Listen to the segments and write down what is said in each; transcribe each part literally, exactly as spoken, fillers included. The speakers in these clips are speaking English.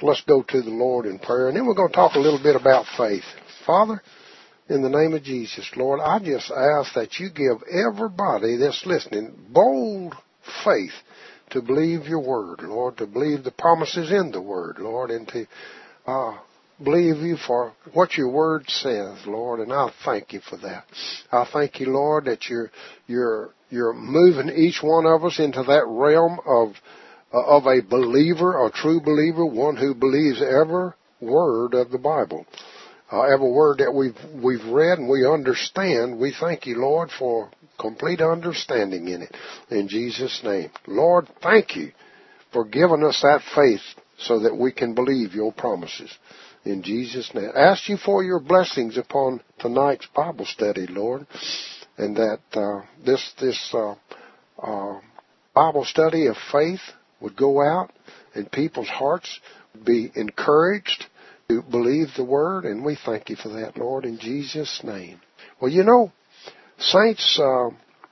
let's go to the Lord in prayer, and then we're going to talk a little bit about faith. Father, in the name of Jesus, Lord, I just ask that you give everybody that's listening bold faith to believe your word, Lord, to believe the promises in the word, Lord, and to uh, believe you for what your word says, Lord, and I thank you for that. I thank you, Lord, that you're you're you're moving each one of us into that realm of uh, of a believer, a true believer, one who believes every word of the Bible. Uh, every word that we've we've read and we understand, we thank you, Lord, for complete understanding in it. In Jesus' name. Lord, thank you for giving us that faith so that we can believe your promises. In Jesus' name. Ask you for your blessings upon tonight's Bible study, Lord, and that uh, this this uh, uh, Bible study of faith would go out and people's hearts would be encouraged to believe the word, and we thank you for that, Lord, in Jesus' name. Well, you know, saints, uh,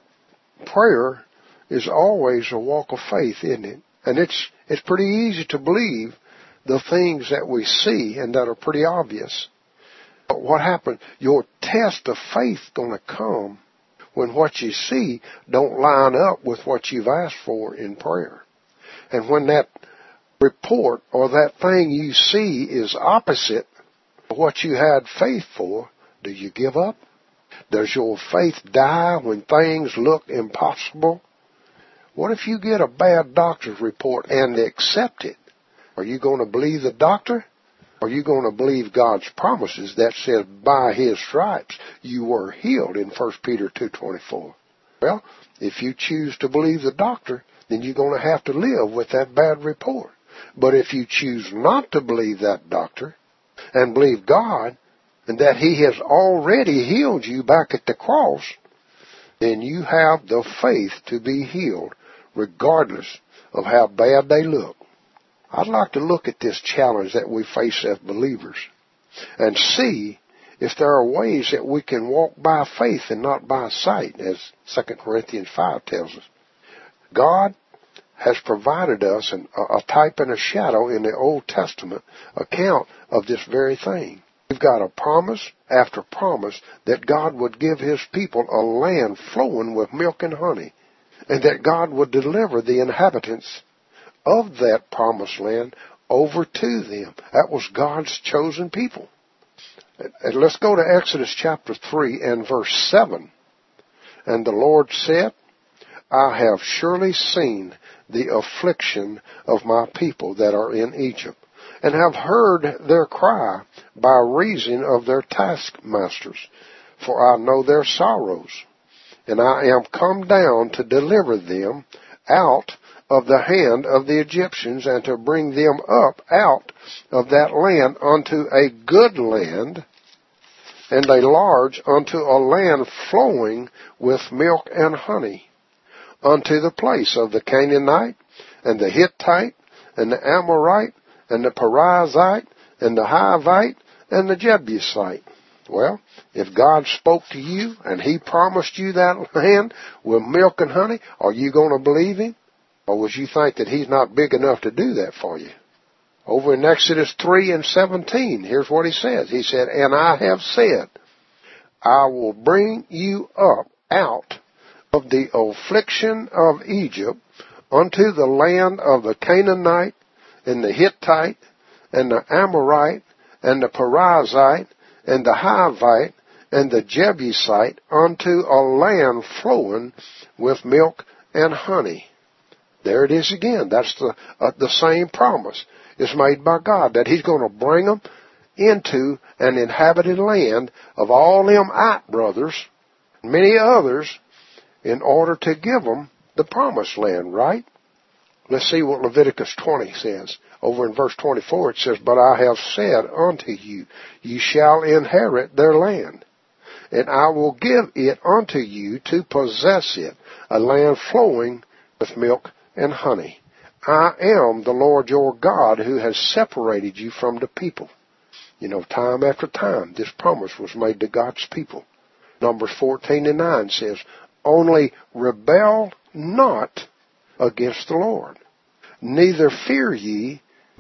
prayer is always a walk of faith, isn't it? And it's it's pretty easy to believe the things that we see and that are pretty obvious. But what happens? Your test of faith going to come when what you see don't line up with what you've asked for in prayer. And when that report or that thing you see is opposite of what you had faith for, do you give up? Does your faith die when things look impossible? What if you get a bad doctor's report and accept it? Are you going to believe the doctor? Or are you going to believe God's promises that says by his stripes you were healed in First Peter two twenty-four? Well, if you choose to believe the doctor, then you're going to have to live with that bad report. But if you choose not to believe that doctor and believe God and that he has already healed you back at the cross, then you have the faith to be healed regardless of how bad they look. I'd like to look at this challenge that we face as believers and see if there are ways that we can walk by faith and not by sight, as Second Corinthians five tells us. God has provided us an, a type and a shadow in the Old Testament account of this very thing. We've got a promise after promise that God would give his people a land flowing with milk and honey, and that God would deliver the inhabitants of that promised land over to them. That was God's chosen people. And let's go to Exodus chapter three and verse seven. And the Lord said, I have surely seen the affliction of my people that are in Egypt, and have heard their cry by reason of their taskmasters, for I know their sorrows. And I am come down to deliver them out of the hand of the Egyptians, and to bring them up out of that land unto a good land, and a large, unto a land flowing with milk and honey, unto the place of the Canaanite, and the Hittite, and the Amorite, and the Perizzite, and the Hivite, and the Jebusite. Well, if God spoke to you, and he promised you that land with milk and honey, are you going to believe him? Or would you think that he's not big enough to do that for you? Over in Exodus three and seventeen, here's what he says. He said, and I have said, I will bring you up out of the affliction of Egypt unto the land of the Canaanite, and the Hittite, and the Amorite, and the Perizzite, and the Hivite, and the Jebusite, unto a land flowing with milk and honey. There it is again. That's the uh, the same promise. It's made by God that he's going to bring them into an inhabited land of all them Ite brothers, many others, in order to give them the promised land, right? Let's see what Leviticus twenty says. Over in verse twenty-four it says, but I have said unto you, ye shall inherit their land, and I will give it unto you to possess it, a land flowing with milk and honey. I am the Lord your God who has separated you from the people. You know, time after time, this promise was made to God's people. Numbers fourteen and nine says, only rebel not against the Lord, neither fear ye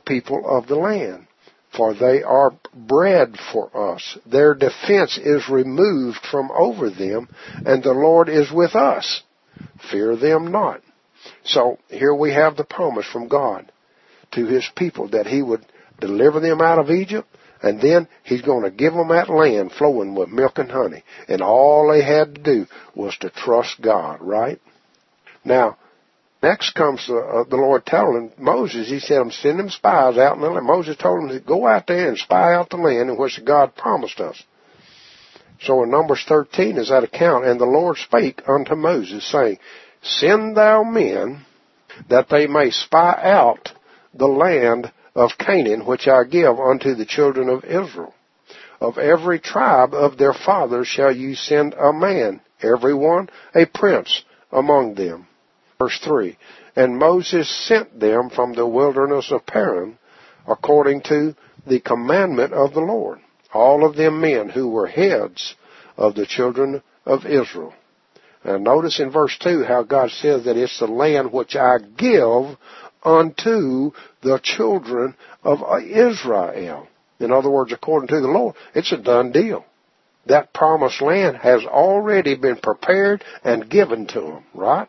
people of the land, for they are bread for us. Their defense is removed from over them, and the Lord is with us. Fear them not. So here we have the promise from God to his people that he would deliver them out of Egypt, and then he's going to give them that land flowing with milk and honey. And all they had to do was to trust God, right? Now, next comes the, uh, the Lord telling Moses, he said, I'm sending spies out in the land. Moses told him to go out there and spy out the land in which God promised us. So in Numbers thirteen is that account, and the Lord spake unto Moses, saying, Send thou men, that they may spy out the land of Canaan, which I give unto the children of Israel. Of every tribe of their fathers shall you send a man, every one a prince among them. Verse three, And Moses sent them from the wilderness of Paran, according to the commandment of the Lord, all of them men who were heads of the children of Israel. And notice in verse two how God says that it's the land which I give unto the children of Israel. In other words, according to the Lord, it's a done deal. That promised land has already been prepared and given to them, right?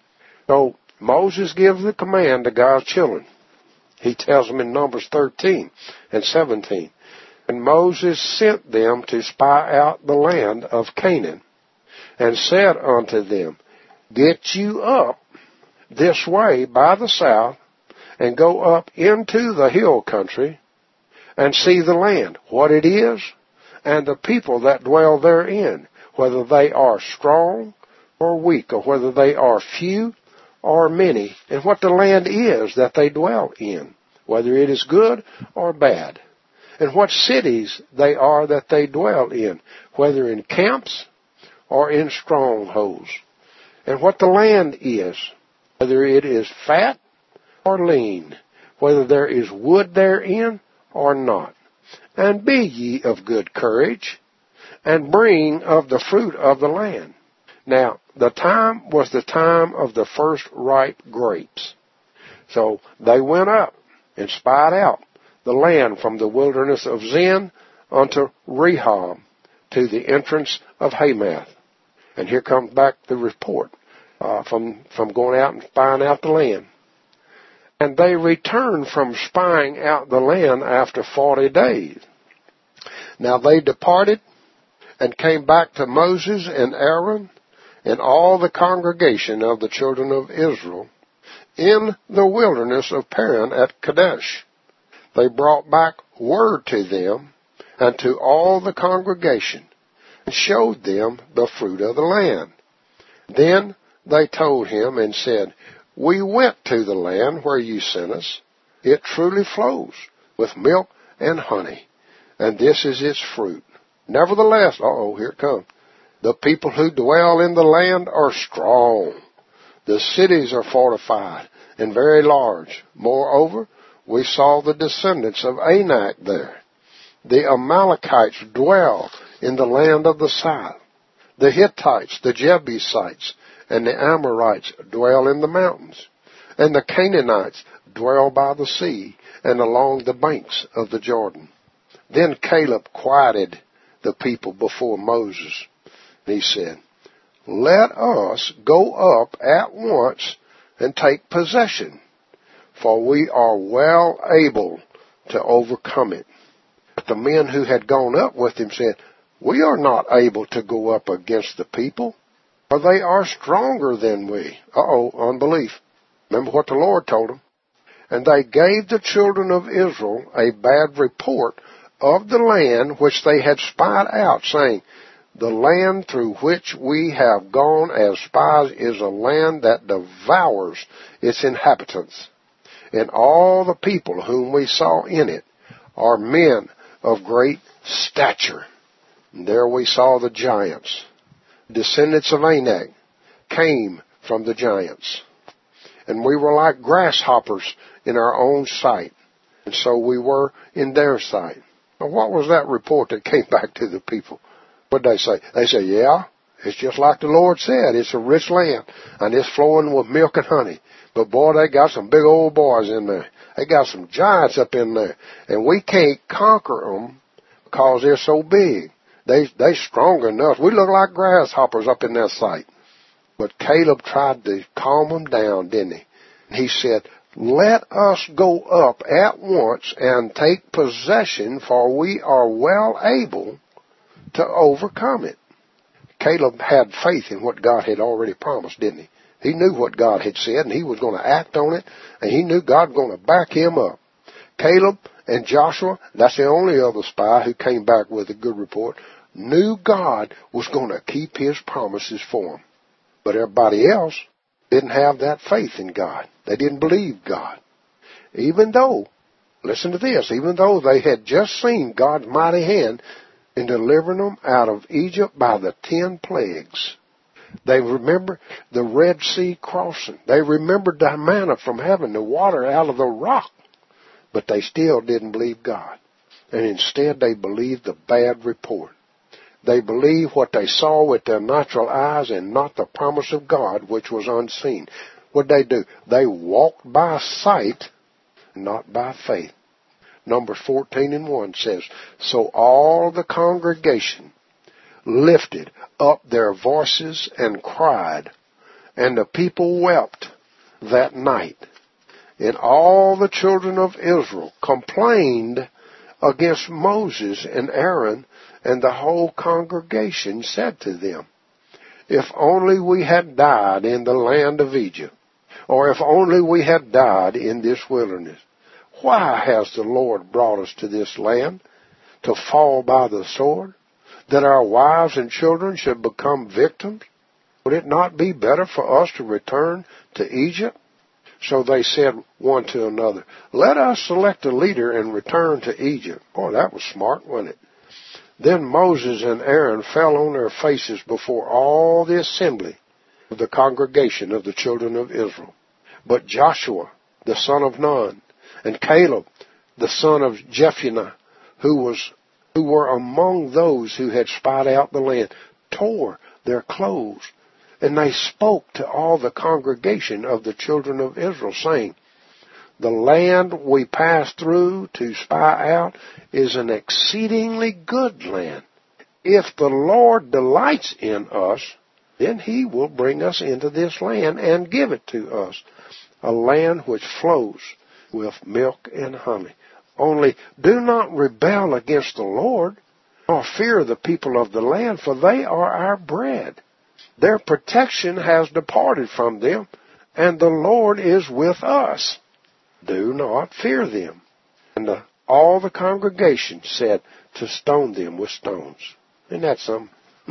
So Moses gives the command to God's children. He tells them in Numbers thirteen and seventeen, And Moses sent them to spy out the land of Canaan, and said unto them, Get you up this way by the south, and go up into the hill country, and see the land, what it is, and the people that dwell therein, whether they are strong or weak, or whether they are few or many, and what the land is that they dwell in, whether it is good or bad, and what cities they are that they dwell in, whether in camps or in strongholds, and what the land is, whether it is fat or lean, whether there is wood therein or not. And be ye of good courage, and bring of the fruit of the land. Now, the time was the time of the first ripe grapes. So they went up and spied out the land from the wilderness of Zin unto Rehob, to the entrance of Hamath. And here comes back the report uh, from, from going out and spying out the land. And they returned from spying out the land after forty days. Now they departed and came back to Moses and Aaron and all the congregation of the children of Israel in the wilderness of Paran at Kadesh. They brought back word to them and to all the congregation, and showed them the fruit of the land. Then they told him and said, We went to the land where you sent us. It truly flows with milk and honey, and this is its fruit. Nevertheless, uh-oh, here it comes. The people who dwell in the land are strong. The cities are fortified and very large. Moreover, we saw the descendants of Anak there. The Amalekites dwell in the land of the south. The Hittites, the Jebusites, and the Amorites dwell in the mountains. And the Canaanites dwell by the sea and along the banks of the Jordan. Then Caleb quieted the people before Moses. He said, Let us go up at once and take possession, for we are well able to overcome it. But the men who had gone up with him said, We are not able to go up against the people, for they are stronger than we. Uh-oh, unbelief. Remember what the Lord told them. And they gave the children of Israel a bad report of the land which they had spied out, saying, The land through which we have gone as spies is a land that devours its inhabitants. And all the people whom we saw in it are men of great stature. And there we saw the giants. Descendants of Anak came from the giants. And we were like grasshoppers in our own sight. And so we were in their sight. Now, what was that report that came back to the people? What did they say? They said, yeah, It's just like the Lord said. It's a rich land, and it's flowing with milk and honey. But boy, they got some big old boys in there. They got some giants up in there. And we can't conquer them because they're so big. They, they strong enough. We look like grasshoppers up in that sight. But Caleb tried to calm them down, didn't he? He said, let us go up at once and take possession, for we are well able to overcome it. Caleb had faith in what God had already promised, didn't he? He knew what God had said, and he was going to act on it, and he knew God was going to back him up. Caleb and Joshua, that's the only other spy who came back with a good report, knew God was going to keep his promises for them. But everybody else didn't have that faith in God. They didn't believe God. Even though, listen to this, even though they had just seen God's mighty hand in delivering them out of Egypt by the ten plagues. They remember the Red Sea crossing. They remembered the manna from heaven, the water out of the rock. But they still didn't believe God. And instead they believed the bad report. They believed what they saw with their natural eyes and not the promise of God, which was unseen. What did they do? They walked by sight, not by faith. Numbers fourteen and one says, so all the congregation lifted up their voices and cried, and the people wept that night. And all the children of Israel complained against Moses and Aaron, and the whole congregation said to them, if only we had died in the land of Egypt, or if only we had died in this wilderness. Why has the Lord brought us to this land to fall by the sword, that our wives and children should become victims? Would it not be better for us to return to Egypt? So they said one to another, let us select a leader and return to Egypt. Boy, that was smart, wasn't it? Then Moses and Aaron fell on their faces before all the assembly of the congregation of the children of Israel. But Joshua, the son of Nun, and Caleb, the son of Jephunneh, who was who were among those who had spied out the land, tore their clothes, and they spoke to all the congregation of the children of Israel, saying, the land we passed through to spy out is an exceedingly good land. If the Lord delights in us, then he will bring us into this land and give it to us, a land which flows with milk and honey. Only do not rebel against the Lord, nor fear the people of the land, for they are our bread. Their protection has departed from them, and the Lord is with us. Do not fear them. And the, all the congregation said to stone them with stones. Isn't that something?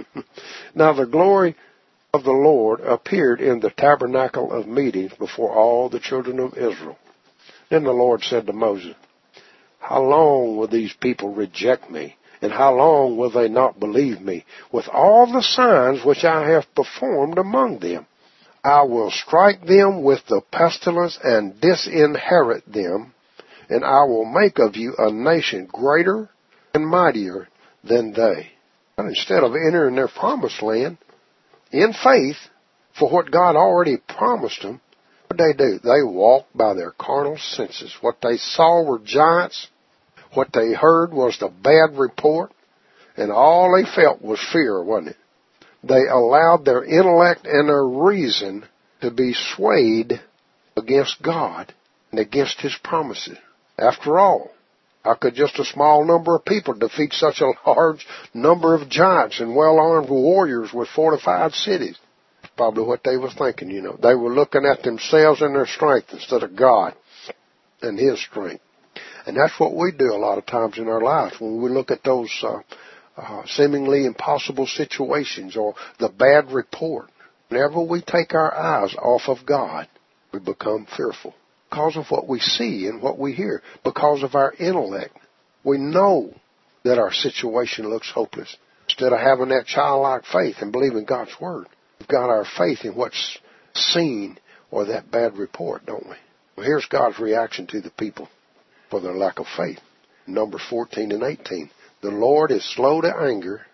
Now the glory of the Lord appeared in the tabernacle of meetings before all the children of Israel. Then the Lord said to Moses, how long will these people reject me? And how long will they not believe me? With all the signs which I have performed among them, I will strike them with the pestilence and disinherit them, and I will make of you a nation greater and mightier than they. And instead of entering their promised land in faith for what God already promised them, what did they do? They walked by their carnal senses. What they saw were giants. What they heard was the bad report. And all they felt was fear, wasn't it? They allowed their intellect and their reason to be swayed against God and against His promises. After all, how could just a small number of people defeat such a large number of giants and well-armed warriors with fortified cities? That's probably what they were thinking, you know. They were looking at themselves and their strength instead of God and His strength. And that's what we do a lot of times in our lives when we look at those uh, uh, seemingly impossible situations or the bad report. Whenever we take our eyes off of God, we become fearful because of what we see and what we hear, because of our intellect. We know that our situation looks hopeless. Instead of having that childlike faith and believing God's Word, we've got our faith in what's seen or that bad report, don't we? Well, here's God's reaction to the people for their lack of faith. Numbers fourteen and eighteen. The Lord is slow to anger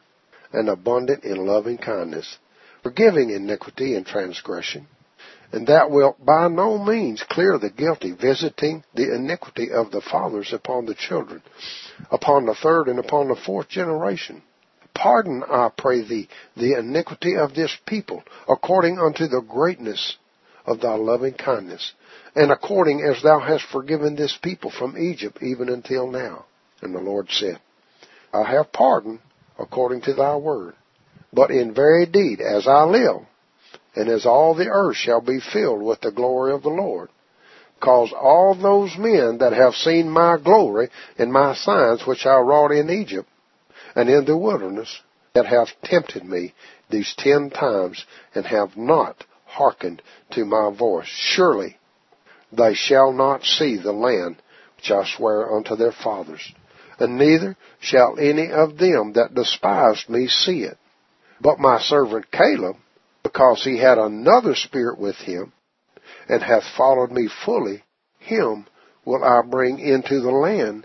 and abundant in loving kindness, forgiving iniquity and transgression, and that wilt by no means clear the guilty, visiting the iniquity of the fathers upon the children, upon the third and upon the fourth generation. Pardon, I pray thee, the iniquity of this people, according unto the greatness of thy loving kindness, and according as thou hast forgiven this people from Egypt even until now. And the Lord said, I have pardoned according to thy word, but in very deed, as I live, and as all the earth shall be filled with the glory of the Lord, cause all those men that have seen my glory and my signs which I wrought in Egypt and in the wilderness, that have tempted me these ten times, and have not hearkened to my voice, surely they shall not see the land which I swear unto their fathers, and neither shall any of them that despised me see it. But my servant Caleb, because he had another spirit with him, and hath followed me fully, him will I bring into the land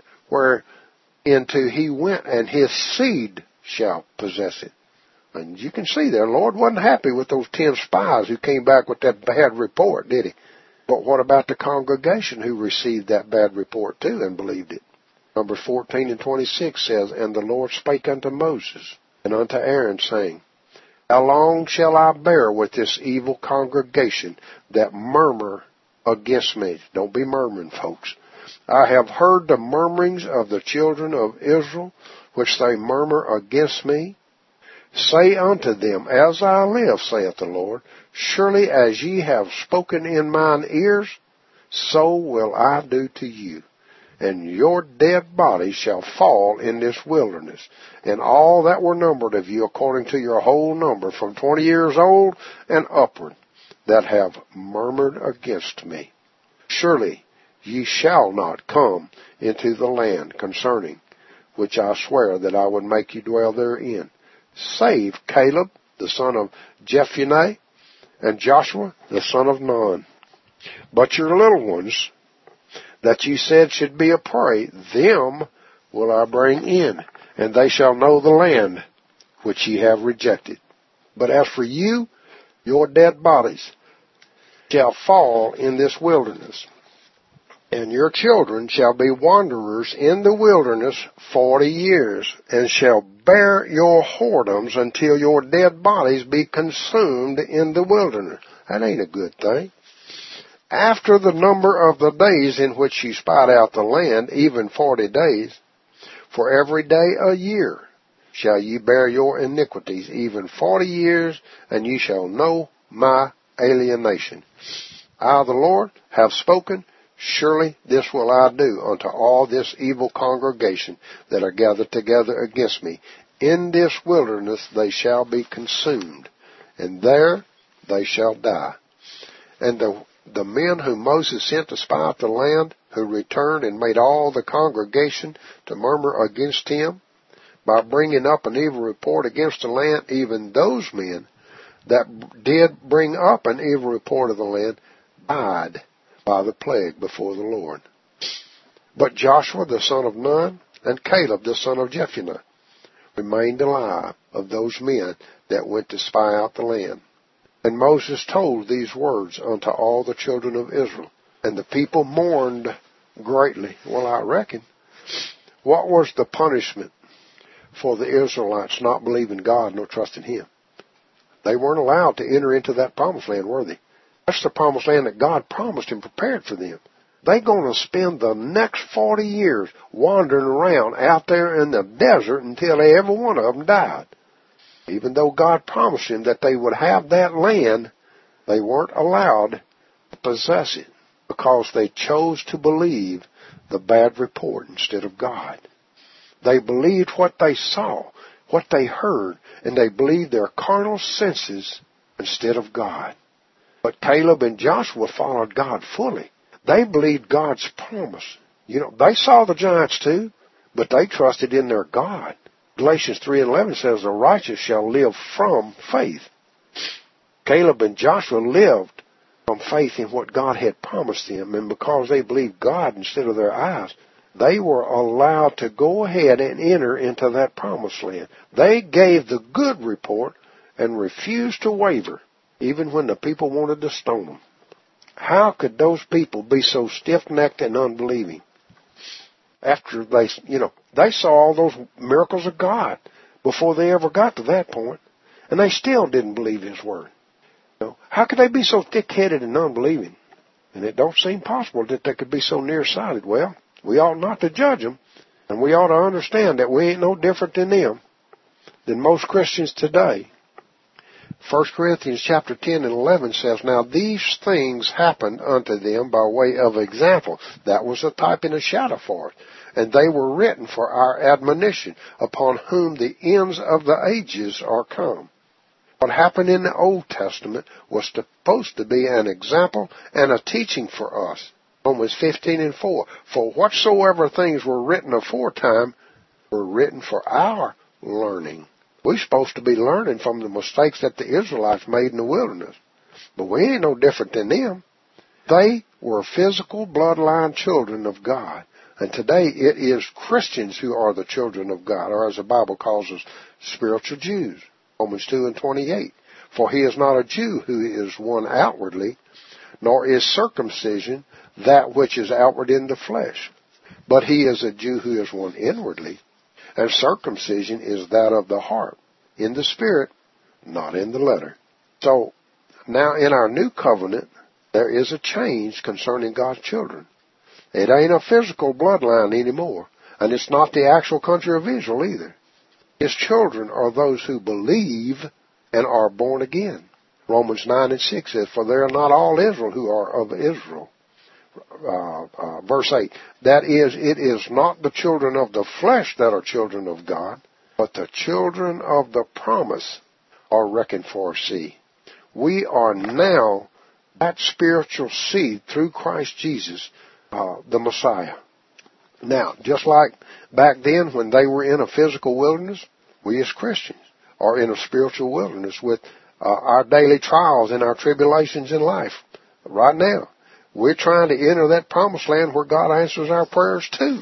whereinto he went, and his seed shall possess it. And you can see there, the Lord wasn't happy with those ten spies who came back with that bad report, did he? But what about the congregation who received that bad report too and believed it? Numbers fourteen and twenty-six says, And the Lord spake unto Moses and unto Aaron, saying, How long shall I bear with this evil congregation that murmur against me? Don't be murmuring, folks. I have heard the murmurings of the children of Israel, which they murmur against me. Say unto them, As I live, saith the Lord, surely as ye have spoken in mine ears, so will I do to you. And your dead bodies shall fall in this wilderness, and all that were numbered of you according to your whole number, from twenty years old and upward, that have murmured against me. Surely ye shall not come into the land concerning which I swear that I would make you dwell therein, save Caleb the son of Jephunneh, and Joshua the son of Nun. But your little ones, that ye said should be a prey, them will I bring in, and they shall know the land which ye have rejected. But as for you, your dead bodies shall fall in this wilderness, and your children shall be wanderers in the wilderness forty years, and shall bear your whoredoms until your dead bodies be consumed in the wilderness. That ain't a good thing. After the number of the days in which ye spied out the land, even forty days, for every day a year shall ye bear your iniquities, even forty years, and ye shall know my alienation. I, the Lord, have spoken. Surely this will I do unto all this evil congregation that are gathered together against me. In this wilderness they shall be consumed, and there they shall die. And the, the men whom Moses sent to spy out the land, who returned and made all the congregation to murmur against him, by bringing up an evil report against the land, even those men that did bring up an evil report of the land, died by the plague before the Lord. But Joshua the son of Nun and Caleb the son of Jephunneh remained alive of those men that went to spy out the land. And Moses told these words unto all the children of Israel, and the people mourned greatly. Well, I reckon, what was the punishment for the Israelites not believing God nor trusting Him? They weren't allowed to enter into that promised land, were they? That's the promised land that God promised and prepared for them. They're going to spend the next forty years wandering around out there in the desert until every one of them died. Even though God promised them that they would have that land, they weren't allowed to possess it because they chose to believe the bad report instead of God. They believed what they saw, what they heard, and they believed their carnal senses instead of God. But Caleb and Joshua followed God fully. They believed God's promise. You know, they saw the giants too, but they trusted in their God. Galatians three and eleven says, the righteous shall live from faith. Caleb and Joshua lived from faith in what God had promised them, and because they believed God instead of their eyes, They were allowed to go ahead and enter into that promised land. They gave the good report and refused to waver, even when the people wanted to stone them. How could those people be so stiff-necked and unbelieving? After they, you know, they saw all those miracles of God before they ever got to that point, and they still didn't believe His word. You know, how could they be so thick-headed and unbelieving? And it don't seem possible that they could be so nearsighted. Well, we ought not to judge them, and we ought to understand that we ain't no different than them, than most Christians today. First Corinthians chapter ten and eleven says, Now these things happened unto them by way of example. That was a type and a shadow for it. And they were written for our admonition, upon whom the ends of the ages are come. What happened in the Old Testament was supposed to be an example and a teaching for us. Romans fifteen and four. For whatsoever things were written aforetime were written for our learning. We're supposed to be learning from the mistakes that the Israelites made in the wilderness. But we ain't no different than them. They were physical bloodline children of God. And today it is Christians who are the children of God, or as the Bible calls us, spiritual Jews. Romans two and twenty-eight. For he is not a Jew who is one outwardly, nor is circumcision that which is outward in the flesh. But he is a Jew who is one inwardly, and circumcision is that of the heart, in the spirit, not in the letter. So, now in our new covenant, there is a change concerning God's children. It ain't a physical bloodline anymore, and it's not the actual country of Israel either. His children are those who believe and are born again. Romans nine and six says, For they are not all Israel who are of Israel. Uh, uh, verse eight, that is, it is not the children of the flesh that are children of God, but the children of the promise are reckoned for seed. We are now that spiritual seed through Christ Jesus, uh, the Messiah. Now, just like back then when they were in a physical wilderness, we as Christians are in a spiritual wilderness with uh, our daily trials and our tribulations in life. Right now, we're trying to enter that promised land where God answers our prayers too.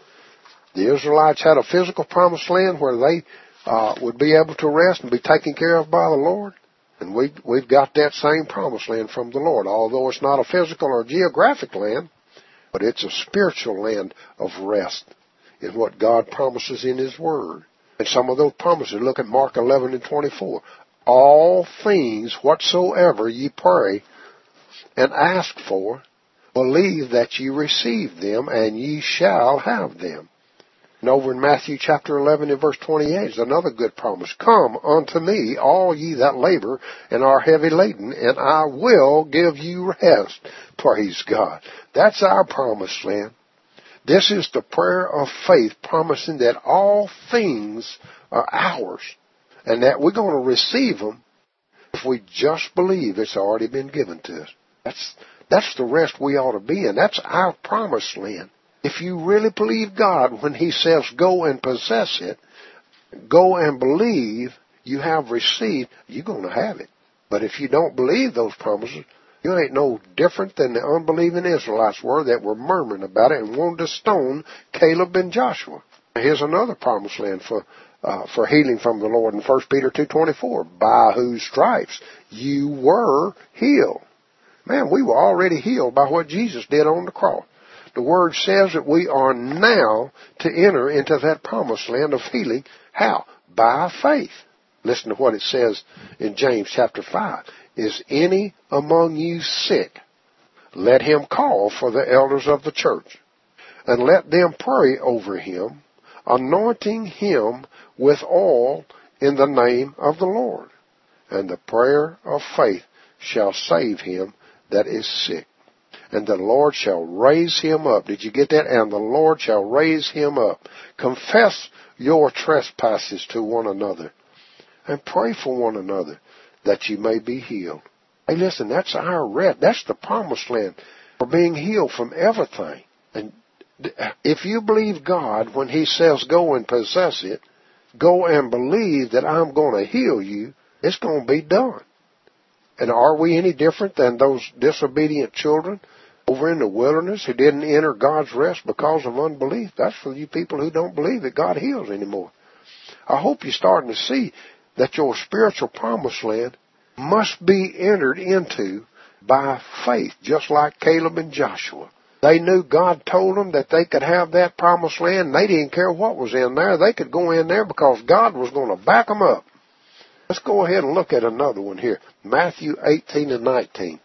The Israelites had a physical promised land where they uh, would be able to rest and be taken care of by the Lord. And we, we've got that same promised land from the Lord, although it's not a physical or geographic land, but it's a spiritual land of rest in what God promises in His Word. And some of those promises, look at Mark eleven and twenty-four. All things whatsoever ye pray and ask for, believe that ye receive them, and ye shall have them. And over in Matthew chapter eleven and verse twenty-eight is another good promise. Come unto me, all ye that labor and are heavy laden, and I will give you rest. Praise God. That's our promised land. This is the prayer of faith, promising that all things are ours, and that we're going to receive them if we just believe it's already been given to us. That's, that's the rest we ought to be in. That's our promised land. If you really believe God when He says go and possess it, go and believe you have received, you're going to have it. But if you don't believe those promises, you ain't no different than the unbelieving Israelites were that were murmuring about it and wanted to stone Caleb and Joshua. Here's another promised land for uh, for healing from the Lord in First Peter two twenty-four. By whose stripes you were healed. Man, we were already healed by what Jesus did on the cross. The Word says that we are now to enter into that promised land of healing. How? By faith. Listen to what it says in James chapter five. Is any among you sick? Let him call for the elders of the church, and let them pray over him, anointing him with oil in the name of the Lord. And the prayer of faith shall save him that is sick, and the Lord shall raise him up. Did you get that? And the Lord shall raise him up. Confess your trespasses to one another, and pray for one another, that you may be healed. Hey, listen, that's our rest. That's the promised land for being healed from everything. And if you believe God when He says go and possess it, go and believe that I'm going to heal you, it's going to be done. And are we any different than those disobedient children over in the wilderness who didn't enter God's rest because of unbelief. That's for you people who don't believe that God heals anymore. I hope you're starting to see that your spiritual promised land must be entered into by faith, just like Caleb and Joshua. They knew God told them that they could have that promised land, and they didn't care what was in there. They could go in there because God was going to back them up. Let's go ahead and look at another one here. Matthew eighteen and nineteen.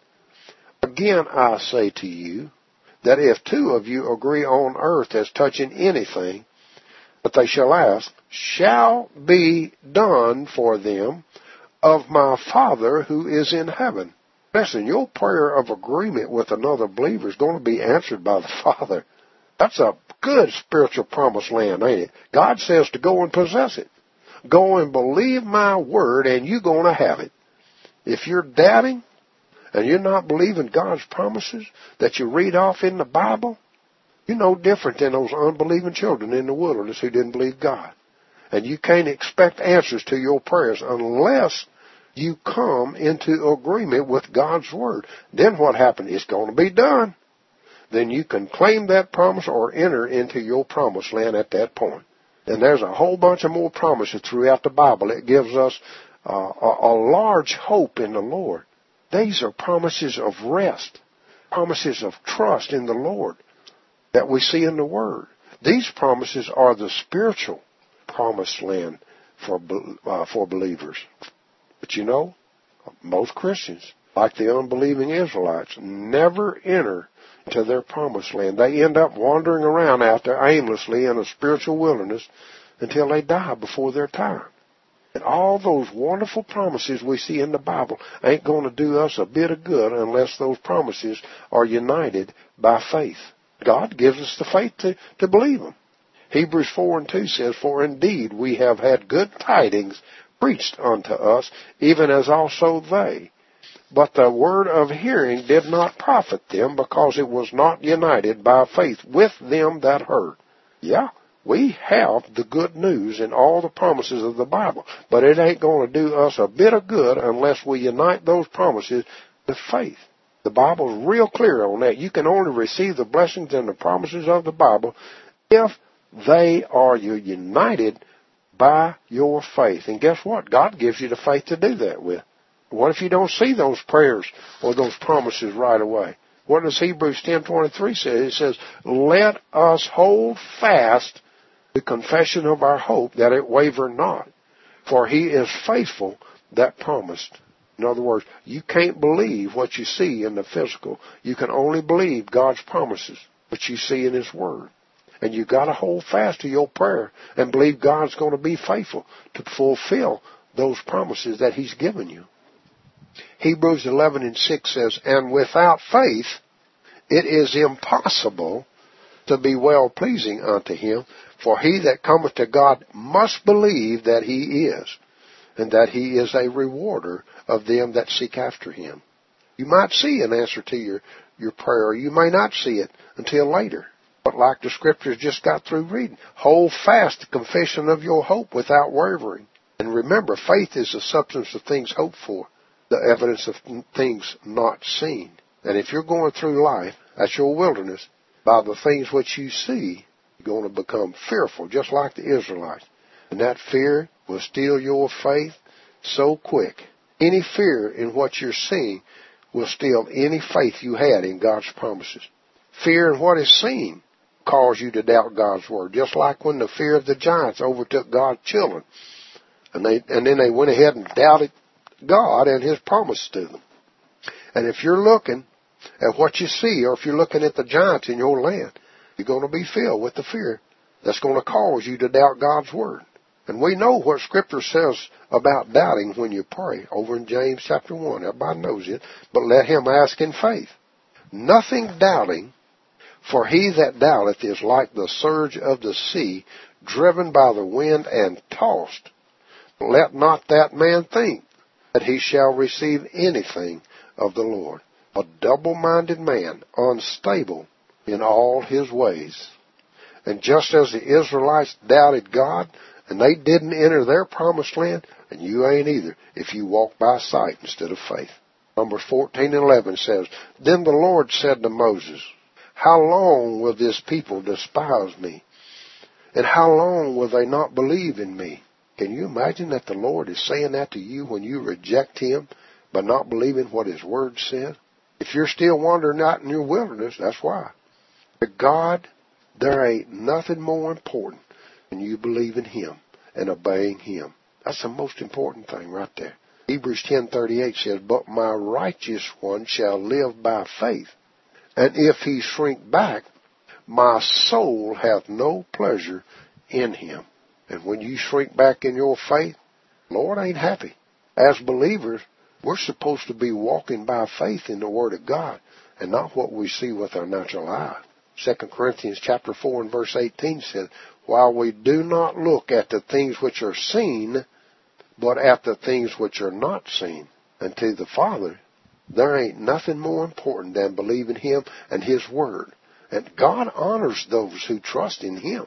Again, I say to you that if two of you agree on earth as touching anything that they shall ask, shall be done for them of my Father who is in heaven. Listen, your prayer of agreement with another believer is going to be answered by the Father. That's a good spiritual promised land, ain't it? God says to go and possess it. Go and believe my word, and you're going to have it. If you're doubting, and you're not believing God's promises that you read off in the Bible, you're no different than those unbelieving children in the wilderness who didn't believe God. And you can't expect answers to your prayers unless you come into agreement with God's word. Then what happens? It's going to be done. Then you can claim that promise or enter into your promised land at that point. And there's a whole bunch of more promises throughout the Bible. It gives us uh, a, a large hope in the Lord. These are promises of rest, promises of trust in the Lord that we see in the Word. These promises are the spiritual promised land for uh, for believers. But you know, most Christians, like the unbelieving Israelites, never enter into their promised land. They end up wandering around out there aimlessly in a spiritual wilderness until they die before their time. And all those wonderful promises we see in the Bible ain't going to do us a bit of good unless those promises are united by faith. God gives us the faith to, to believe them. Hebrews four and two says, for indeed we have had good tidings preached unto us, even as also they. But the word of hearing did not profit them, because it was not united by faith with them that heard. Yeah, we have the good news in all the promises of the Bible, but it ain't going to do us a bit of good unless we unite those promises with faith. The Bible's real clear on that. You can only receive the blessings and the promises of the Bible if they are united by your faith. And guess what? God gives you the faith to do that with. What if you don't see those prayers or those promises right away? What does Hebrews ten twenty-three say? It says, let us hold fast the confession of our hope, that it waver not. For he is faithful that promised. In other words, you can't believe what you see in the physical. You can only believe God's promises, which you see in his word. And you've got to hold fast to your prayer and believe God's going to be faithful to fulfill those promises that he's given you. Hebrews eleven and six says, and without faith it is impossible to be well-pleasing unto him, for he that cometh to God must believe that he is, and that he is a rewarder of them that seek after him. You might see an answer to your, your prayer, or you may not see it until later. But like the scriptures just got through reading, hold fast the confession of your hope without wavering. And remember, faith is the substance of things hoped for, the evidence of things not seen. And if you're going through life, that's your wilderness, by the things which you see, you're going to become fearful, just like the Israelites. And that fear will steal your faith so quick. Any fear in what you're seeing will steal any faith you had in God's promises. Fear in what is seen cause you to doubt God's word, just like when the fear of the giants overtook God's children. And they and then they went ahead and doubted God and his promise to them. And if you're looking at what you see, or if you're looking at the giants in your land, you're going to be filled with the fear that's going to cause you to doubt God's word. And we know what Scripture says about doubting when you pray, over in James chapter one. Everybody knows it. But let him ask in faith, nothing doubting, for he that doubteth is like the surge of the sea, driven by the wind and tossed. Let not that man think that he shall receive anything of the Lord. A double-minded man, unstable in all his ways. And just as the Israelites doubted God, and they didn't enter their promised land, and you ain't either, if you walk by sight instead of faith. Numbers fourteen and eleven says, Then the Lord said to Moses, How long will this people despise me? And how long will they not believe in me? Can you imagine that the Lord is saying that to you when you reject Him by not believing what His Word said? If you're still wandering out in your wilderness, that's why. To God, there ain't nothing more important than you believe in Him and obeying Him. That's the most important thing right there. Hebrews ten thirty-eight says, But my righteous one shall live by faith, and if he shrink back, my soul hath no pleasure in him. And when you shrink back in your faith, Lord ain't happy. As believers, we're supposed to be walking by faith in the Word of God and not what we see with our natural eye. Second Corinthians chapter four and verse eighteen says, While we do not look at the things which are seen, but at the things which are not seen. And to the Father, there ain't nothing more important than believing Him and His Word. And God honors those who trust in Him.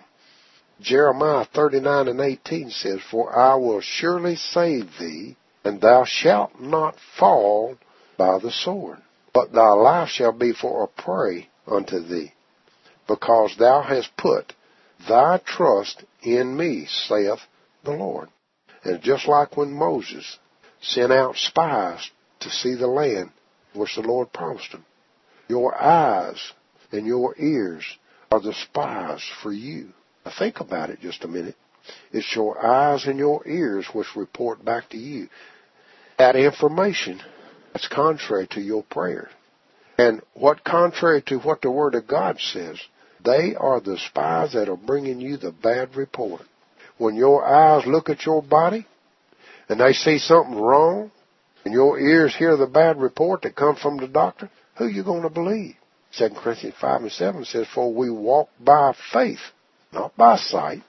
Jeremiah thirty-nine and eighteen says, For I will surely save thee, and thou shalt not fall by the sword, but thy life shall be for a prey unto thee, because thou hast put thy trust in me, saith the Lord. And just like when Moses sent out spies to see the land which the Lord promised him, your eyes and your ears are the spies for you. Now think about it just a minute. It's your eyes and your ears which report back to you that information that's contrary to your prayer. And what contrary to what the Word of God says, they are the spies that are bringing you the bad report. When your eyes look at your body and they see something wrong, and your ears hear the bad report that comes from the doctor, who are you going to believe? Second Corinthians five and seven says, For we walk by faith, not by sight.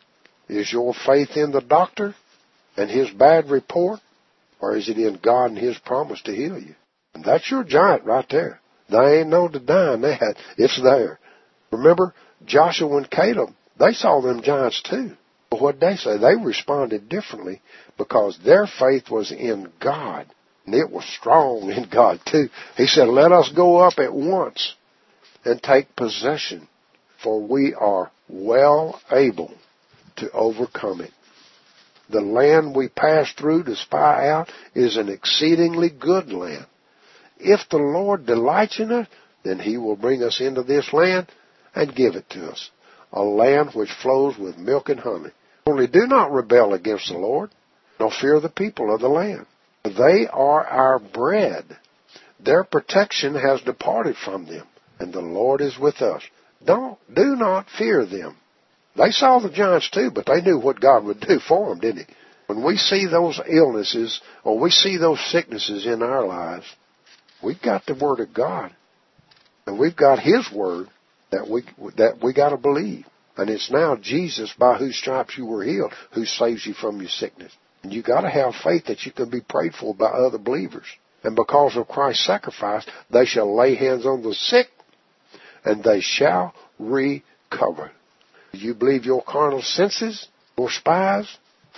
Is your faith in the doctor and his bad report, or is it in God and His promise to heal you? And that's your giant right there. They ain't no denying that. It's there. Remember, Joshua and Caleb, they saw them giants too. But what they say, they responded differently because their faith was in God. And it was strong in God too. He said, Let us go up at once and take possession, for we are well able to overcome it. The land we pass through to spy out is an exceedingly good land. If the Lord delights in it, then He will bring us into this land and give it to us, a land which flows with milk and honey. Only do not rebel against the Lord, nor fear the people of the land. They are our bread. Their protection has departed from them, and the Lord is with us. Don't, do not fear them. They saw the giants too, but they knew what God would do for them, didn't He? When we see those illnesses or we see those sicknesses in our lives, we've got the Word of God, and we've got His Word that we that we got to believe. And it's now Jesus, by whose stripes you were healed, who saves you from your sickness. And you got to have faith that you can be prayed for by other believers. And because of Christ's sacrifice, they shall lay hands on the sick, and they shall recover. Do you believe your carnal senses, your spies,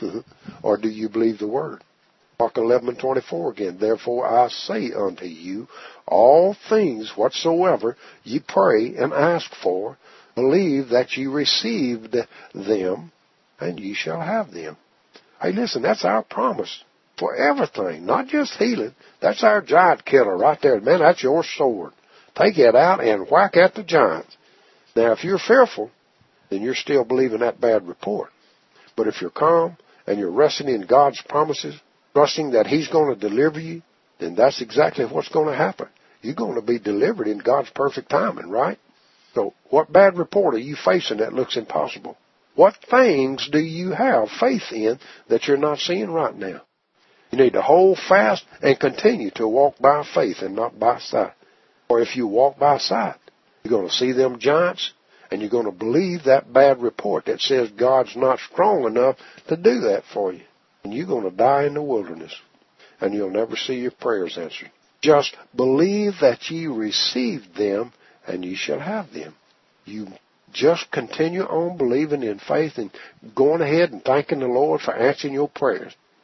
or do you believe the Word? Mark eleven and twenty-four again. Therefore I say unto you, all things whatsoever ye pray and ask for, believe that ye received them, and ye shall have them. Hey, listen, that's our promise for everything, not just healing. That's our giant killer right there. Man, that's your sword. Take it out and whack at the giants. Now, if you're fearful, then you're still believing that bad report. But if you're calm and you're resting in God's promises, trusting that He's going to deliver you, then that's exactly what's going to happen. You're going to be delivered in God's perfect timing, right? So what bad report are you facing that looks impossible? What things do you have faith in that you're not seeing right now? You need to hold fast and continue to walk by faith and not by sight. Or if you walk by sight, you're going to see them giants, and you're going to believe that bad report that says God's not strong enough to do that for you. And you're going to die in the wilderness, and you'll never see your prayers answered. Just believe that ye received them, and ye shall have them. You just continue on believing in faith and going ahead and thanking the Lord for answering your prayers.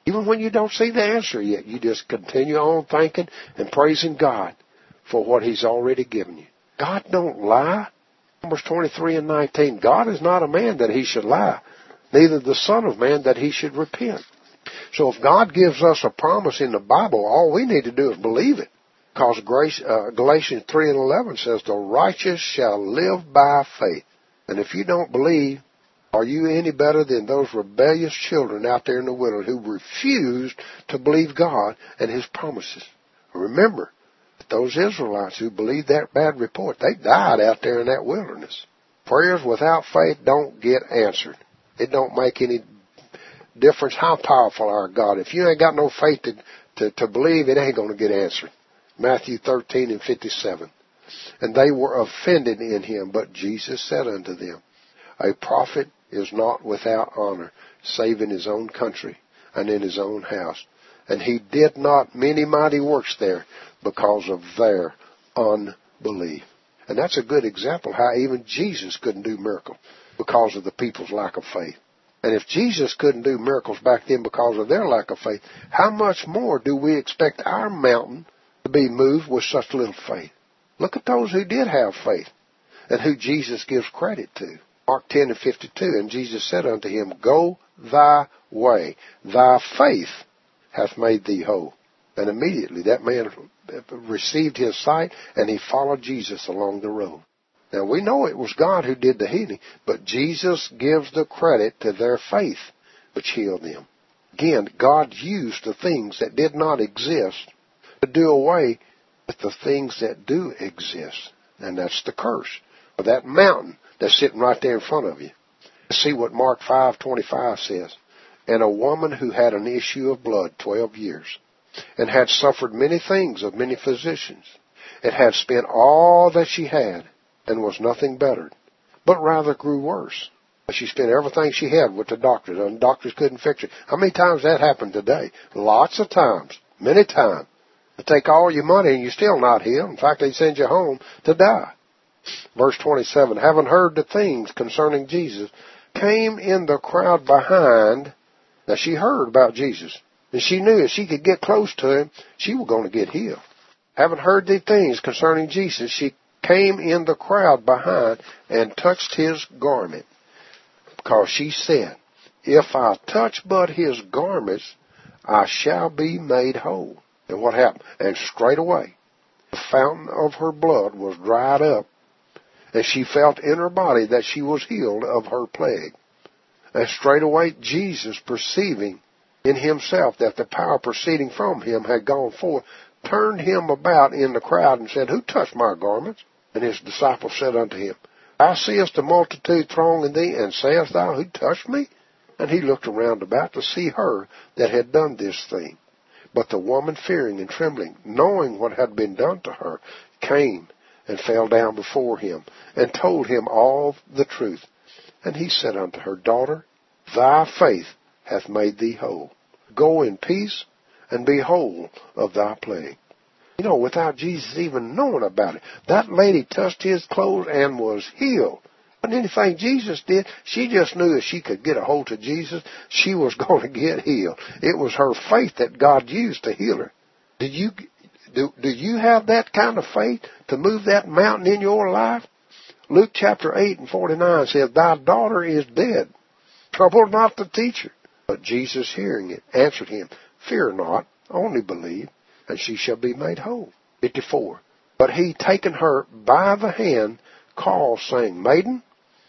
Even when you don't see the answer yet, you just continue on thanking and praising God for what He's already given you. God don't lie. Numbers twenty-three and nineteen, God is not a man that He should lie, neither the Son of Man that He should repent. So if God gives us a promise in the Bible, all we need to do is believe it. Because Grace, uh, Galatians three and eleven says, the righteous shall live by faith. And if you don't believe, are you any better than those rebellious children out there in the wilderness who refused to believe God and His promises? Remember, those Israelites who believed that bad report, they died out there in that wilderness. Prayers without faith don't get answered. It don't make any difference how powerful our God. If you ain't got no faith to, to, to believe, it ain't going to get answered. Matthew thirteen and fifty-seven. And they were offended in Him, but Jesus said unto them, a prophet is not without honor, save in his own country and in his own house. And He did not many mighty works there because of their unbelief. And that's a good example how even Jesus couldn't do miracles because of the people's lack of faith. And if Jesus couldn't do miracles back then because of their lack of faith, how much more do we expect our mountain to be moved with such little faith? Look at those who did have faith and who Jesus gives credit to. Mark ten and fifty-two, and Jesus said unto him, go thy way, thy faith hath made thee whole. And immediately that man received his sight, and he followed Jesus along the road. Now we know it was God who did the healing, but Jesus gives the credit to their faith which healed them. Again, God used the things that did not exist to do away with the things that do exist. And that's the curse of that mountain that's sitting right there in front of you. See what Mark five twenty-five says. And a woman who had an issue of blood twelve years, and had suffered many things of many physicians, and had spent all that she had, and was nothing bettered, but rather grew worse. She spent everything she had with the doctors, and the doctors couldn't fix her. How many times that happened today? Lots of times. Many times. They take all your money and you're still not healed. In fact, they send you home to die. Verse twenty-seven, having heard the things concerning Jesus, came in the crowd behind. Now she heard about Jesus, and she knew if she could get close to Him, she was going to get healed. Having heard these things concerning Jesus, she came in the crowd behind and touched His garment, because she said, if I touch but His garments, I shall be made whole. And what happened? And straightway the fountain of her blood was dried up, and she felt in her body that she was healed of her plague. And straightway Jesus, perceiving in Himself that the power proceeding from Him had gone forth, turned Him about in the crowd and said, who touched my garments? And His disciples said unto Him, thou seest the multitude thronging thee, and sayest thou, who touched me? And He looked around about to see her that had done this thing. But the woman, fearing and trembling, knowing what had been done to her, came and fell down before Him, and told Him all the truth. And He said unto her, daughter, thy faith hath made thee whole. Go in peace, and be whole of thy plague. You know, without Jesus even knowing about it, that lady touched His clothes and was healed. Wasn't anything Jesus did. She just knew if she could get a hold of Jesus, she was going to get healed. It was her faith that God used to heal her. Did you do, do you have that kind of faith to move that mountain in your life? Luke chapter eight and forty-nine says, thy daughter is dead. Trouble not the teacher. But Jesus, hearing it, answered him, fear not, only believe, and she shall be made whole. fifty-four. But he, taking her by the hand, called, saying, maiden,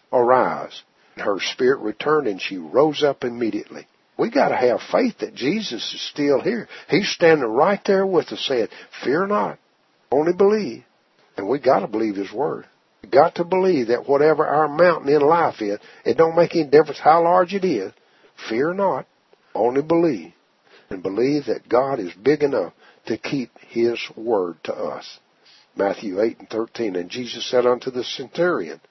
arise. And her spirit returned, and she rose up immediately. We got to have faith that Jesus is still here. He's standing right there with us, saying, fear not, only believe. And we got to believe His word. We got to believe that whatever our mountain in life is, it don't make any difference how large it is. Fear not, only believe. And believe that God is big enough to keep His word to us. Matthew eight and thirteen, and Jesus said unto the centurion,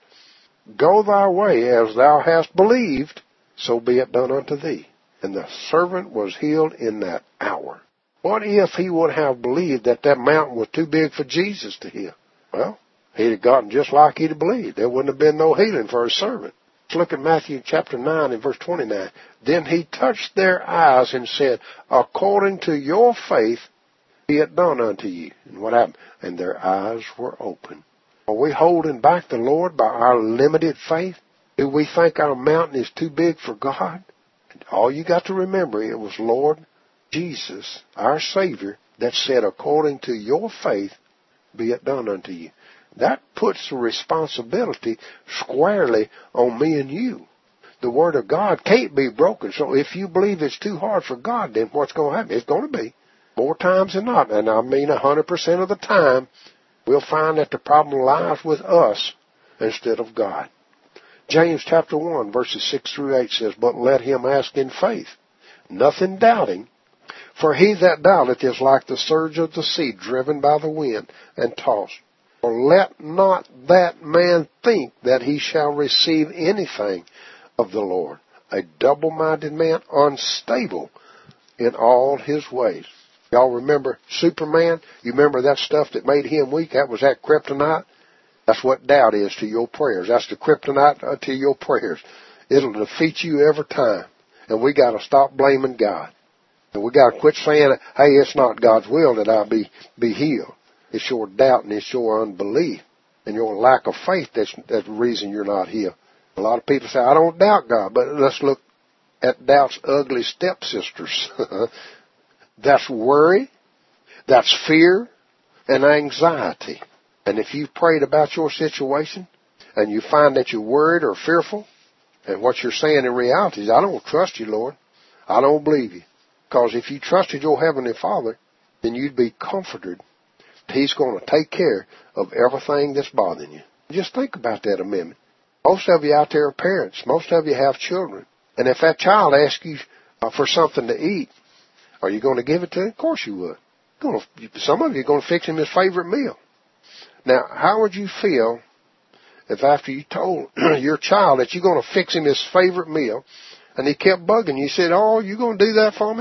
go thy way as thou hast believed, so be it done unto thee. And the servant was healed in that hour. What if he would have believed that that mountain was too big for Jesus to heal? Well, he'd have gotten just like he'd have believed. There wouldn't have been no healing for his servant. Let's look at Matthew chapter nine and verse twenty-nine. Then he touched their eyes and said, according to your faith, be it done unto you. And what happened? And their eyes were open. Are we holding back the Lord by our limited faith? Do we think our mountain is too big for God? All you got to remember, it was Lord Jesus, our Savior, that said, according to your faith, be it done unto you. That puts the responsibility squarely on me and you. The Word of God can't be broken. So if you believe it's too hard for God, then what's going to happen? It's going to be. More times than not, and I mean one hundred percent of the time, we'll find that the problem lies with us instead of God. James chapter one, verses six through eight says, but let him ask in faith, nothing doubting. For he that doubteth is like the surge of the sea, driven by the wind and tossed. For let not that man think that he shall receive anything of the Lord. A double-minded man, unstable in all his ways. Y'all remember Superman? You remember that stuff that made him weak? That was that kryptonite. That's what doubt is to your prayers. That's the kryptonite to your prayers. It'll defeat you every time. And we got to stop blaming God. And we got to quit saying, hey, it's not God's will that I be, be healed. It's your doubt and it's your unbelief and your lack of faith that's, that's the reason you're not healed. A lot of people say, I don't doubt God, but let's look at doubt's ugly stepsisters. That's worry, that's fear, and anxiety. And if you've prayed about your situation and you find that you're worried or fearful, and what you're saying in reality is, I don't trust you, Lord. I don't believe you. Because if you trusted your Heavenly Father, then you'd be comforted. He's going to take care of everything that's bothering you. Just think about that a minute. Most of you out there are parents. Most of you have children. And if that child asks you uh, for something to eat, are you going to give it to him? Of course you would. Going to, some of you are going to fix him his favorite meal. Now, how would you feel if after you told your child that you're going to fix him his favorite meal, and he kept bugging you, you said, oh, you going to do that for me?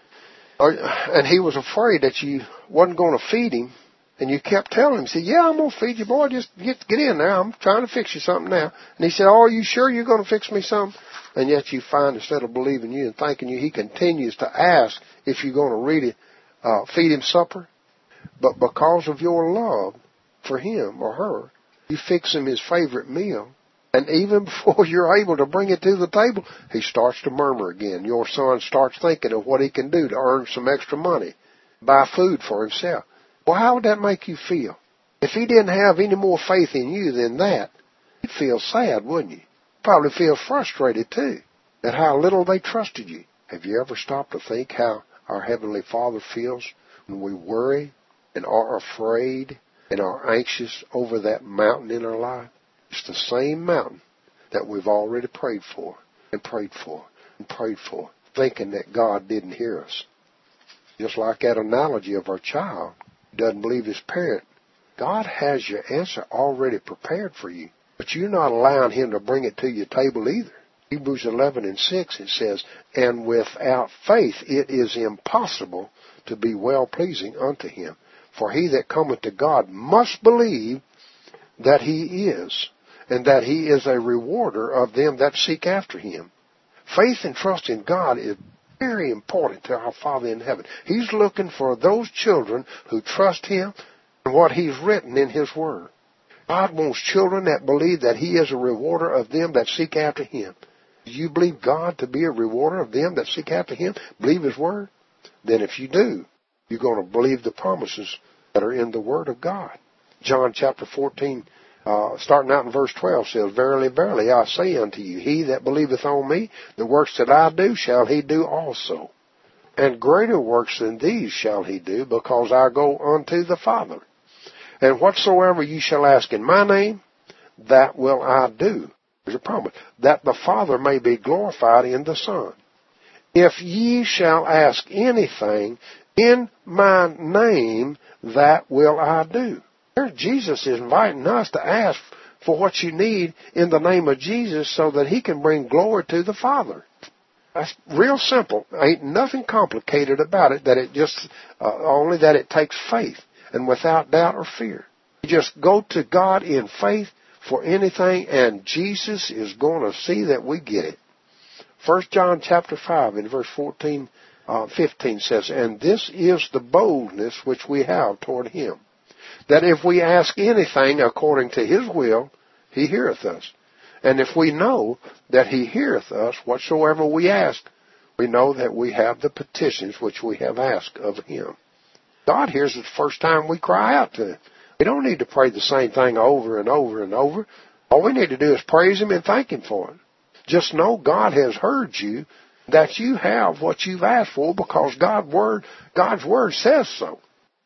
Or, and he was afraid that you wasn't going to feed him, and you kept telling him, he said, yeah, I'm going to feed you, boy, just get, get in there. I'm trying to fix you something now. And he said, oh, are you sure you're going to fix me something? And yet you find, instead of believing you and thanking you, he continues to ask if you're going to really uh, feed him supper. But because of your love for him or her, you fix him his favorite meal. And even before you're able to bring it to the table, he starts to murmur again. Your son starts thinking of what he can do to earn some extra money, buy food for himself. Well, how would that make you feel? If he didn't have any more faith in you than that, you'd feel sad, wouldn't you? Probably feel frustrated too at how little they trusted you. Have you ever stopped to think how our Heavenly Father feels when we worry and are afraid and are anxious over that mountain in our life? It's the same mountain that we've already prayed for and prayed for and prayed for, thinking that God didn't hear us. Just like that analogy of our child who doesn't believe his parent. God has your answer already prepared for you. But you're not allowing him to bring it to your table either. Hebrews eleven and six, it says, and without faith it is impossible to be well-pleasing unto him. For he that cometh to God must believe that he is, and that he is a rewarder of them that seek after him. Faith and trust in God is very important to our Father in heaven. He's looking for those children who trust him and what he's written in his word. God wants children that believe that he is a rewarder of them that seek after him. Do you believe God to be a rewarder of them that seek after him? Believe his word? Then if you do, you're going to believe the promises that are in the word of God. John chapter fourteen, uh, starting out in verse twelve, says, verily, verily, I say unto you, he that believeth on me, the works that I do shall he do also. And greater works than these shall he do, because I go unto the Father. And whatsoever ye shall ask in my name, that will I do. There's a promise. That the Father may be glorified in the Son. If ye shall ask anything in my name, that will I do. There, Jesus is inviting us to ask for what you need in the name of Jesus so that he can bring glory to the Father. That's real simple. Ain't nothing complicated about it, that it just, uh, only that it takes faith and without doubt or fear. You just go to God in faith for anything, and Jesus is going to see that we get it. First John chapter five in verse fourteen, uh, fifteen says, and this is the boldness which we have toward him, that if we ask anything according to his will, he heareth us. And if we know that he heareth us whatsoever we ask, we know that we have the petitions which we have asked of him. God hears it the first time we cry out to him. We don't need to pray the same thing over and over and over. All we need to do is praise him and thank him for it. Just know God has heard you, that you have what you've asked for, because God's word, God's word says so.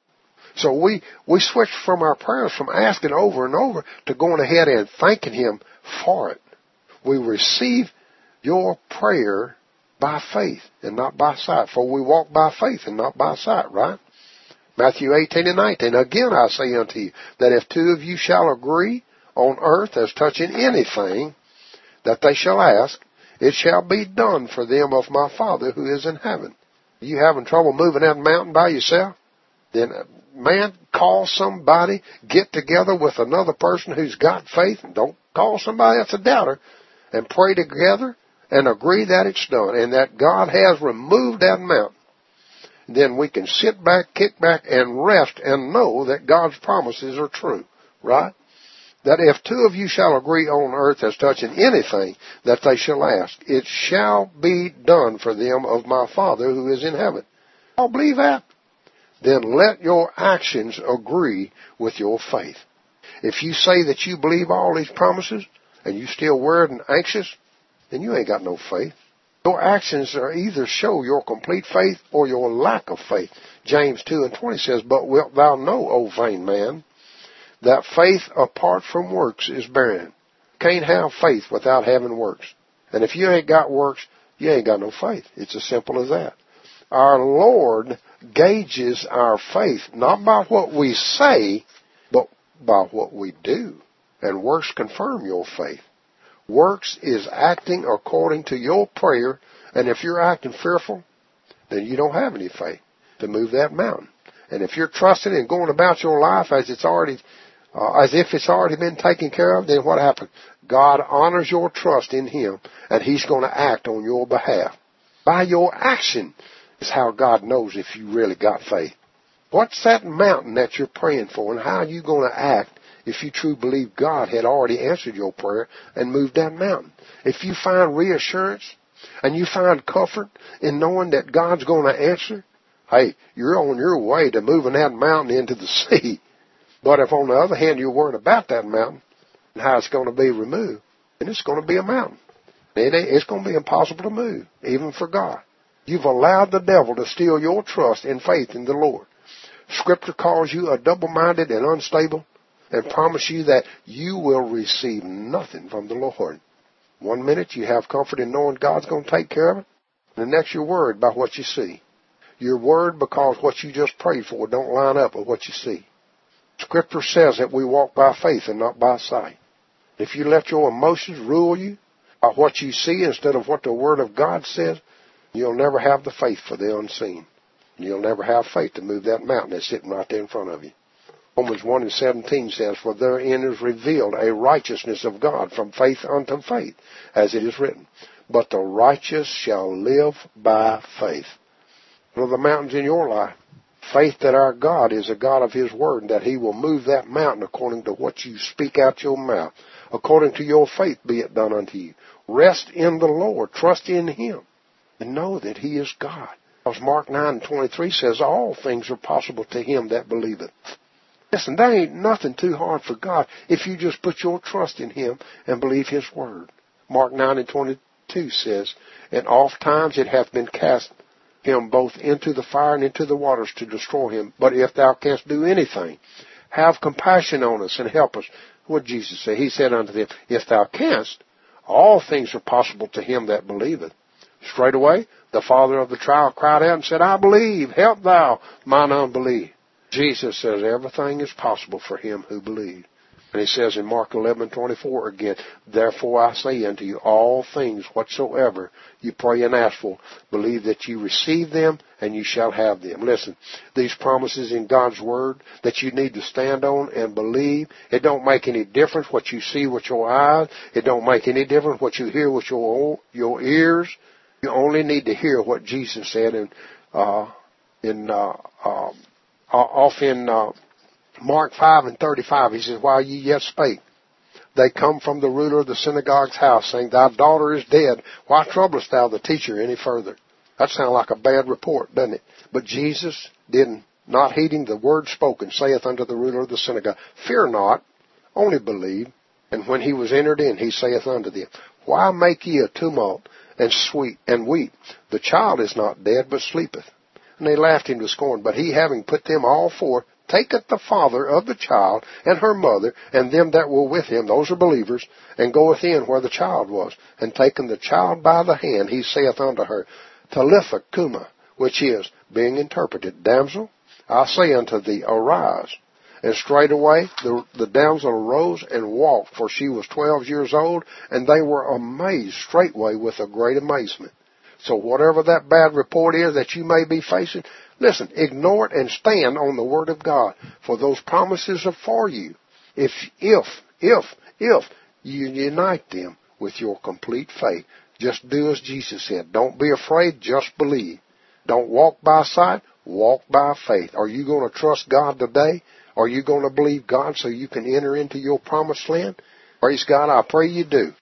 So we, we switch from our prayers from asking over and over to going ahead and thanking him for it. We receive your prayer by faith and not by sight. For we walk by faith and not by sight, right? Matthew eighteen and nineteen, again I say unto you, that if two of you shall agree on earth as touching anything that they shall ask, it shall be done for them of my Father who is in heaven. Are you having trouble moving that mountain by yourself? Then, man, call somebody, get together with another person who's got faith, and don't call somebody that's a doubter, and pray together and agree that it's done and that God has removed that mountain. Then we can sit back, kick back, and rest and know that God's promises are true, right? That if two of you shall agree on earth as touching anything that they shall ask, it shall be done for them of my Father who is in heaven. I'll believe that. Then let your actions agree with your faith. If you say that you believe all these promises and you still worried and anxious, then you ain't got no faith. Your actions are either show your complete faith or your lack of faith. James two and twenty says, but wilt thou know, O vain man, that faith apart from works is barren. Can't have faith without having works. And if you ain't got works, you ain't got no faith. It's as simple as that. Our Lord gauges our faith not by what we say, but by what we do. And works confirm your faith. Works is acting according to your prayer, and if you're acting fearful, then you don't have any faith to move that mountain. And if you're trusting and going about your life as it's already, uh, as if it's already been taken care of, then what happens? God honors your trust in him, and he's going to act on your behalf. By your action is how God knows if you really got faith. What's that mountain that you're praying for, and how are you going to act if you truly believe God had already answered your prayer and moved that mountain? If you find reassurance and you find comfort in knowing that God's going to answer, hey, you're on your way to moving that mountain into the sea. But if on the other hand you're worried about that mountain and how it's going to be removed, then it's going to be a mountain. It ain't, it's going to be impossible to move, even for God. You've allowed the devil to steal your trust and faith in the Lord. Scripture calls you a double-minded and unstable, and promise you that you will receive nothing from the Lord. One minute you have comfort in knowing God's going to take care of it, and the next you're worried about what you see. You're worried because what you just prayed for don't line up with what you see. Scripture says that we walk by faith and not by sight. If you let your emotions rule you by what you see instead of what the Word of God says, you'll never have the faith for the unseen. You'll never have faith to move that mountain that's sitting right there in front of you. Romans one and seventeen says, for therein is revealed a righteousness of God from faith unto faith, as it is written. But the righteous shall live by faith. What are the mountains in your life? Faith that our God is a God of his word, and that he will move that mountain according to what you speak out your mouth. According to your faith be it done unto you. Rest in the Lord. Trust in him. And know that he is God. Because Mark nine and twenty-three says, all things are possible to him that believeth. Listen, there ain't nothing too hard for God if you just put your trust in him and believe his word. Mark nine and twenty-two says, and oft times it hath been cast him both into the fire and into the waters to destroy him. But if thou canst do anything, have compassion on us and help us. What did Jesus say? He said unto them, if thou canst, all things are possible to him that believeth. Straightway, the father of the child cried out and said, I believe, help thou mine unbelief. Jesus says everything is possible for him who believes. And he says in Mark eleven twenty-four again, therefore I say unto you, all things whatsoever you pray and ask for, believe that you receive them and you shall have them. Listen, these promises in God's Word that you need to stand on and believe, it don't make any difference what you see with your eyes. It don't make any difference what you hear with your your ears. You only need to hear what Jesus said in, uh, in, uh, uh, off in, uh, Mark five and thirty-five, he says, while ye yet spake, they come from the ruler of the synagogue's house, saying, thy daughter is dead. Why troublest thou the teacher any further? That sounds like a bad report, doesn't it? But Jesus didn't, not heeding the word spoken, saith unto the ruler of the synagogue, fear not, only believe. And when he was entered in, he saith unto them, why make ye a tumult and sweet and weep? The child is not dead, but sleepeth. And they laughed him to scorn. But he, having put them all forth, taketh the father of the child and her mother and them that were with him, those are believers, and goeth in where the child was. And taking the child by the hand, he saith unto her, Talitha cuma, which is, being interpreted, damsel, I say unto thee, arise. And straightway the, the damsel arose and walked, for she was twelve years old, and they were amazed straightway with a great amazement. So whatever that bad report is that you may be facing, listen, ignore it and stand on the Word of God, for those promises are for you. If, if, if, if you unite them with your complete faith, just do as Jesus said. Don't be afraid, just believe. Don't walk by sight, walk by faith. Are you going to trust God today? Are you going to believe God so you can enter into your promised land? Praise God, I pray you do.